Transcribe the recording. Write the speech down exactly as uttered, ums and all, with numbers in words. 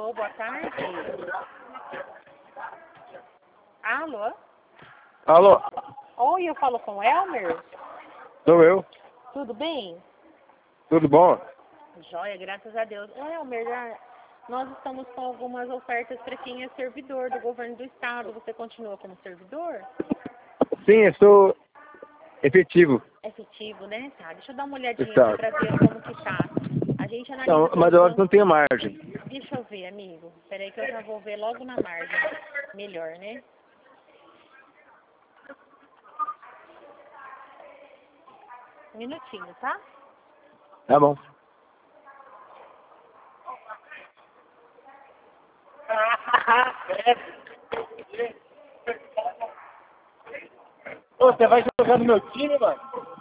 Alô, boa tarde. Alô? Alô? Oi, eu falo com o Elmer? Sou eu. Tudo bem? Tudo bom? Joia, graças a Deus. Ô, Elmer, já- nós estamos com algumas ofertas para quem é servidor do governo do estado. Você continua como servidor? Sim, eu sou efetivo. Efetivo, né? Tá, deixa eu dar uma olhadinha Exato. aqui para ver como que tá. A gente analisa Não, todo mas eu acho que plano. não tem margem. Deixa eu ver, amigo. Peraí que eu já vou ver logo na margem. Melhor, né? Um minutinho, tá? Tá bom. Ô, você vai jogar no meu time, mano?